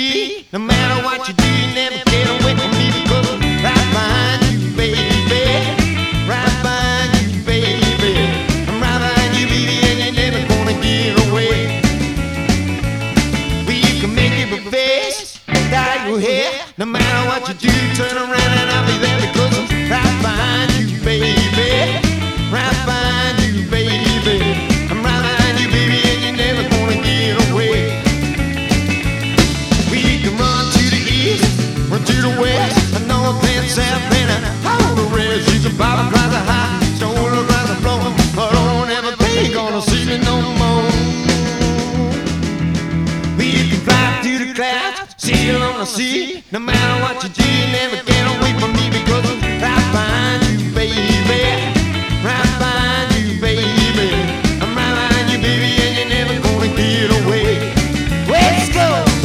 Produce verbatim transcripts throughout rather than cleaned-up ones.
be. No matter what you do, you never get away from me, because I'm right behind you, baby. Right behind you, baby. I'm right behind you, baby, and you're never gonna get away. Well, you can make it with face, dye your hair. No matter what you do, turn around and I'll be there, because I'm right behind you, baby. Right behind you, baby. I'm right behind you, baby, and you're never gonna get away. We can run to the east, run to the west, and north and south, and all the rest. You can bob across the high, stroll across the floor, but don't ever think gonna see me no more. We can fly through the clouds, sail on the sea. No matter what you do, you never get away from me, because I'm right behind you, baby. Right behind you, baby. I'm right behind you, baby, and you're never gonna get away. Let's go!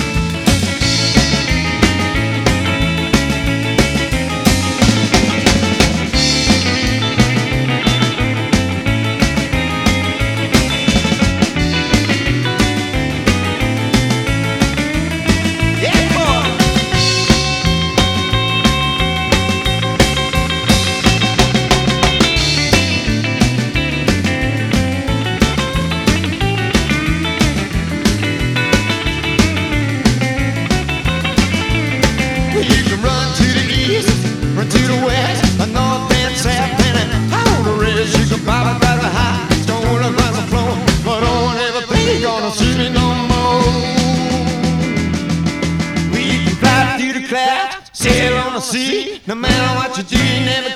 Run to the west, a north and south, and all the rest. You can bob across the high, stroll across the floor, but don't ever think you're gonna see me no more. We can fly through the clouds, sail on the sea. No matter what you do, you never